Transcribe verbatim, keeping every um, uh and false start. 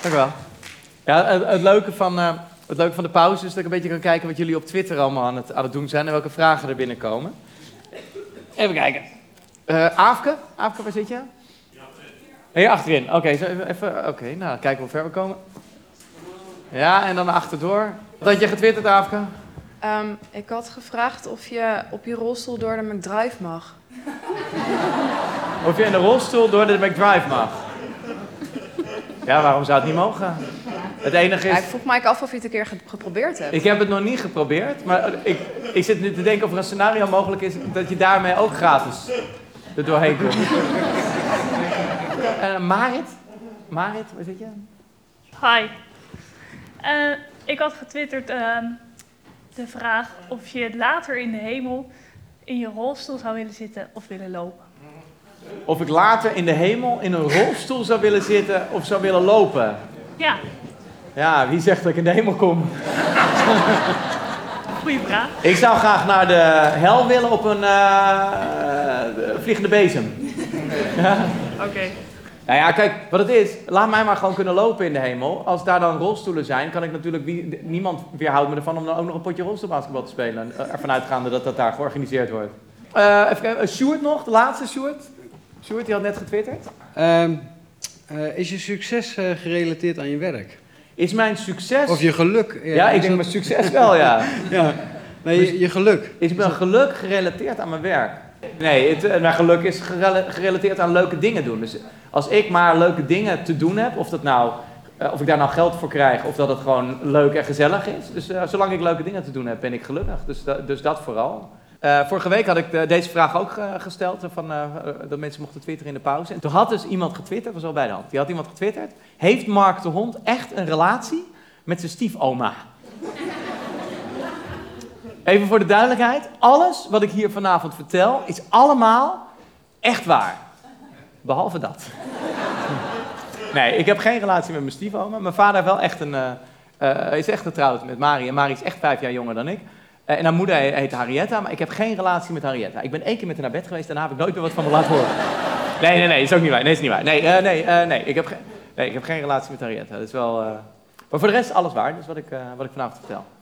Dank u wel. Ja, het, het, leuke van, uh, het leuke van de pauze is dat ik een beetje kan kijken wat jullie op Twitter allemaal aan het, aan het doen zijn en welke vragen er binnenkomen. Even kijken. Uh, Aafke? Aafke, waar zit je? Hier achterin. Oké, okay, even. Oké, okay, nou, kijken hoe ver we komen. Ja, en dan naar achterdoor. Wat had je getwitterd, Aafke? Um, ik had gevraagd of je op je rolstoel door de McDrive mag. Of je in de rolstoel door de McDrive mag? Ja, waarom zou het niet mogen? Het enige is... Ja, ik vroeg me af of je het een keer geprobeerd hebt. Ik heb het nog niet geprobeerd, maar ik, ik zit nu te denken of er een scenario mogelijk is dat je daarmee ook gratis er doorheen komt. uh, Marit? Marit, waar zit je? Hi. Uh, ik had getwitterd uh, de vraag of je later in de hemel in je rolstoel zou willen zitten of willen lopen. Of ik later in de hemel in een rolstoel zou willen zitten of zou willen lopen? Ja. Ja, wie zegt dat ik in de hemel kom? Goeie vraag. Ik zou graag naar de hel willen op een uh, vliegende bezem. Ja. Oké. Okay. Nou ja, kijk, wat het is, laat mij maar gewoon kunnen lopen in de hemel. Als daar dan rolstoelen zijn, kan ik natuurlijk wie, niemand weerhouden me ervan om dan ook nog een potje rolstoelbasketbal te spelen. Ervan uitgaande dat dat daar georganiseerd wordt. Uh, even kijken, uh, Sjoerd nog, de laatste Sjoerd. Sjoerd, die had net getwitterd. Um, uh, is je succes uh, gerelateerd aan je werk? Is mijn succes... Of je geluk? Ja, ja ik denk dat... mijn succes wel, ja. ja. Nee, je, je geluk. Is mijn geluk gerelateerd aan mijn werk? Nee, het, mijn geluk is gerelateerd aan leuke dingen doen. Dus als ik maar leuke dingen te doen heb, of, dat nou, uh, of ik daar nou geld voor krijg, of dat het gewoon leuk en gezellig is. Dus uh, zolang ik leuke dingen te doen heb, ben ik gelukkig. Dus, da, dus dat vooral. Uh, vorige week had ik de, deze vraag ook uh, gesteld, uh, van, uh, uh, dat mensen mochten twitteren in de pauze. En toen had dus iemand getwitterd, was al bij de hand, die had iemand getwitterd. Heeft Mark de Hond echt een relatie met zijn stiefoma? Even voor de duidelijkheid, alles wat ik hier vanavond vertel is allemaal echt waar. Behalve dat. Nee, ik heb geen relatie met mijn stiefoma. Mijn vader heeft wel echt een, uh, uh, is echt getrouwd met Mari. En Mari is echt vijf jaar jonger dan ik. Uh, en haar moeder heet Harrietta, maar ik heb geen relatie met Harrietta. Ik ben één keer met haar naar bed geweest, daarna heb ik nooit meer wat van me laten horen. Nee, nee, nee, is ook niet waar. Nee, is niet waar. Nee, uh, nee, uh, nee, ik heb ge- nee, ik heb geen relatie met Harrietta. Dat is wel... Uh... Maar voor de rest alles waar, dat is wat ik, uh, wat ik vanavond vertel.